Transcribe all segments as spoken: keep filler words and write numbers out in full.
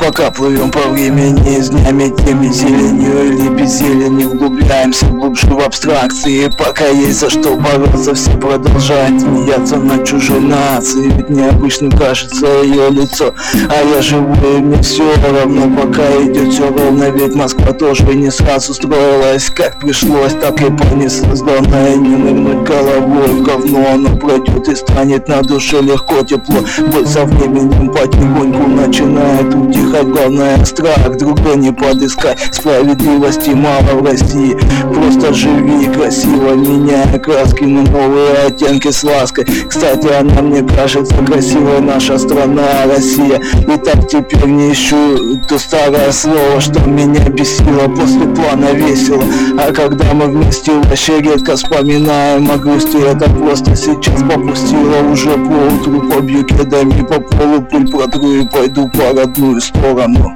Пока плывем по времени, с днями теми зеленью или без зелени, углубляемся глубже в абстракции. Пока есть за что бороться, все продолжают смеяться над чужой нацией. Ведь необычным кажется ее лицо, а я живу, и мне все равно. Пока идет все ровно, ведь Москва тоже не сразу строилась. Как пришлось, так и понеслось. Главное не нырнуть головой в говно, оно пройдет и станет на душе легко, тепло. Боль со временем потихоньку начинает утихать. Главное, страх друга не подыскать. Справедливости мало в России. Просто живи красиво, меняя краски на новые оттенки с лаской. Кстати, она мне кажется красивой, наша страна Россия. И так теперь не ищу то старое слово, что меня бесило. После плана весело, а когда мы вместе вообще редко вспоминаем о грусти. Это просто сейчас попустило. Уже поутру побью кедами по полу, пыль протру и пойду по родную сторону.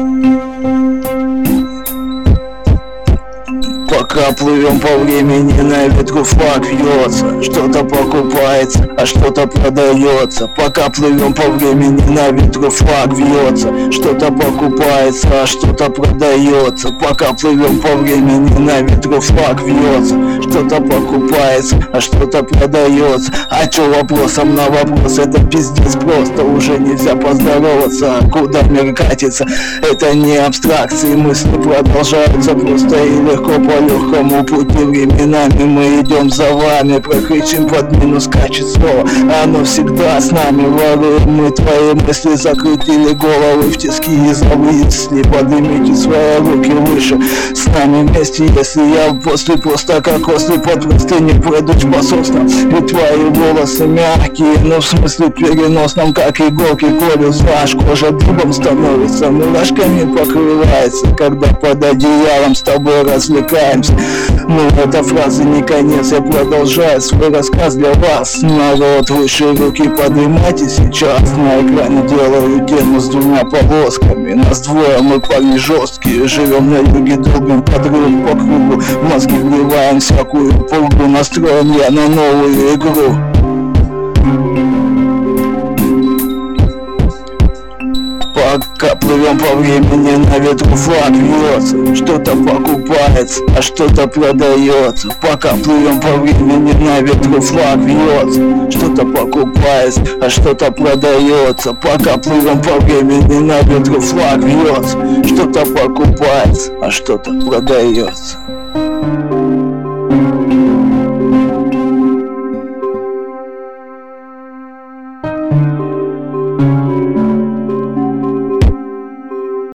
Пока плывем по времени, на ветру флаг вьется. Что-то покупается, а что-то продается. Пока плывем по времени, на ветру флаг вьется. Что-то покупается, а что-то продается. Пока плывем по времени, на ветру флаг вьется. Что-то покупается, а что-то продается. А чё вопросом на вопрос? Это пиздец просто, уже нельзя поздороваться. Куда мир катится? Это не абстракции, мысли продолжаются просто и легко по легкому пути. Временами мы идем за вами, прокричим под минус качество. Оно всегда с нами, воруем мы твои мысли. Закрутили головы в тиски и зависли. Поднимите свои руки выше, с нами вместе. Если я после просто как ослы под простыней пройдусь по соснам. И твои волосы мягкие, но в смысле переносном, как иголки колю. Знаешь, кожа дыбом становится, мурашками покрывается, когда под одеялом с тобой развлекаемся. Но эта фраза не конец, я продолжаю свой рассказ для вас. Народ, выше руки поднимайте сейчас. На экране делаю тему с двумя полосками. Нас двое, мы парни жесткие. Живем на юге, долбим подрыв по кругу. В мозги вливаем всякую пургу. Настроен я на новую игру. Пока плывем по времени, на ветру флаг вьется. Что-то покупается, а что-то продается. Пока плывем по времени, на ветру флаг вьется. Что-то покупается, а что-то продается. Пока плывем по времени, на ветру флаг вьется. Что-то покупается, а что-то продается.